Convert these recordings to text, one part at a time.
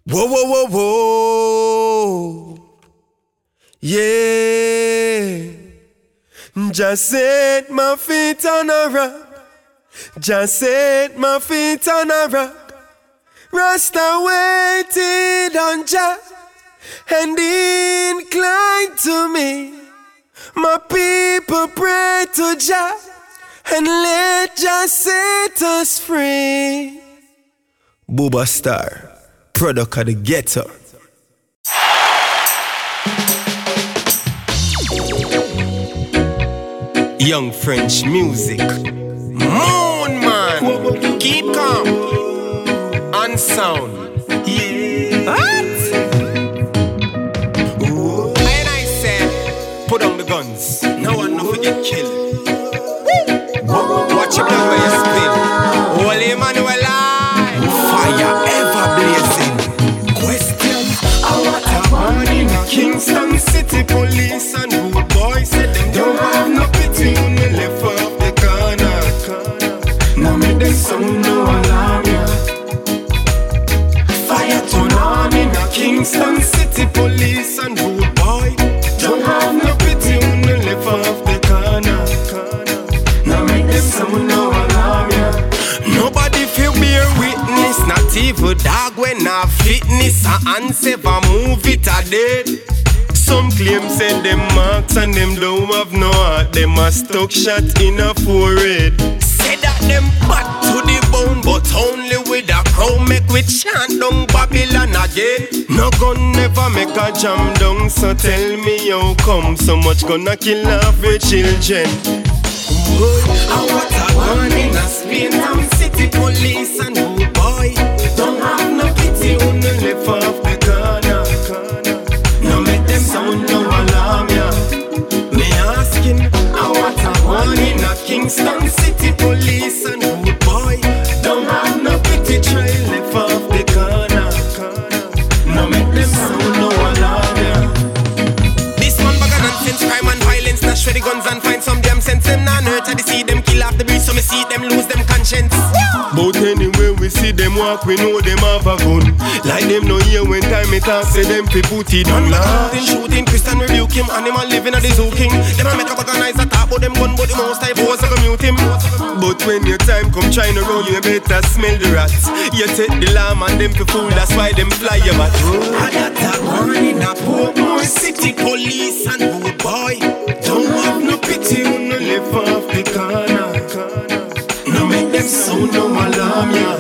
Whoa, whoa, whoa, whoa. Yeah. Just set my feet on a rock. Just set my feet on a rock. Rasta waited on Jah and inclined to me. My people pray to Jah and let Jah set us free. Booba Star, product of the ghetto. Young French music. Moon man, keep calm. On sound. Yeah. What? And I said, put on the guns. No one no forget kill. Watch him now where you spin. Holy Emmanuel alive. Fire ever blazing. Question. What a man in Kingston City police and rude boys said them don't have no pity when they left off the corner. Now make them sound no alarm, yeah. Fire turn on in a Kingston City police and rude boy don't have no pity when they left off the corner. Now make them sound no alarm, yeah. Nobody feel bear witness, not even dog when a fitness a answer for move it a dead. Some claim send them marks and them don't have no heart. Them a stuck shot in a forehead. Say that them bad to the bone, but only with a crow make we chant down Babylon again. No gun never make a jam down, so tell me how come so much gonna kill off the children. I want a gun in a Spain Town City police and oh boy don't have no pity when they left off the corner. No make them sound no alarm, yeah. Me asking, I want a gun in a Kingston City police and oh boy don't have no pity try left off the corner. No make them sound no alarm, yeah. This one bag of nonsense, crime and violence. Nash for the guns and find some damn sense. Them not hurt, I see them kill off the beat, so me see them lose them conscience. But anyway we see them walk, we know them have a gun. Like them no hear when time it talk, say them fi put it on. Shooting, Christian rebuke him, animal living at the zoo king. Them a make up organize a talk about them gun, but the most I force to commute him. But when your time come trying to run, you better smell the rats. You take the lamb and them fi fool, that's why them fly you back. I got a gun in a Portmore City police and oh boy don't have no pity when you live off the corner. No make them sound no alarm, yeah.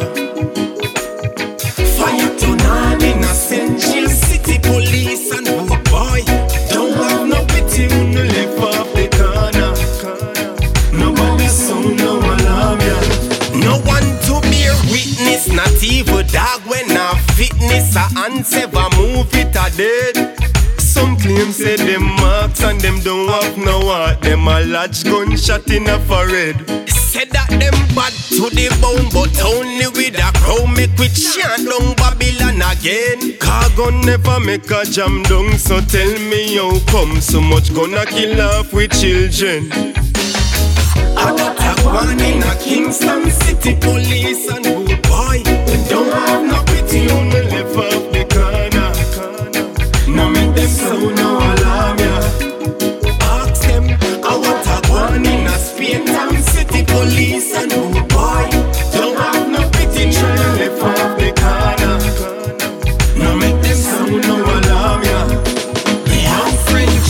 Fire turn on in a St. James City police and oh boy don't have no pity when you live off the corner. Nobody sound no alarm, yeah. No one to bear witness, not even dog when a fitness a answer for move it a dead. Some claim say them marks and them don't have no heart. Them a large gunshot in a forehead. Said that them bad to the bone, but only with a crow make we chant down Babylon again. Car gun never make a jam down, so tell me how come so much gonna kill off with children. I got a one in a Kingston City police and oh boy don't have no pity on the left of the corner. No make them sound no alarm, yeah. Ask them, I want a one in a Spain Town City police and oh boy don't have no pity try to lift off the corner. No make them sound no alarm, yeah. Young French.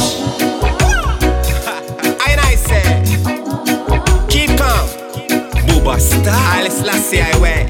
I say, keep calm. Booba Star. Let's see I wear.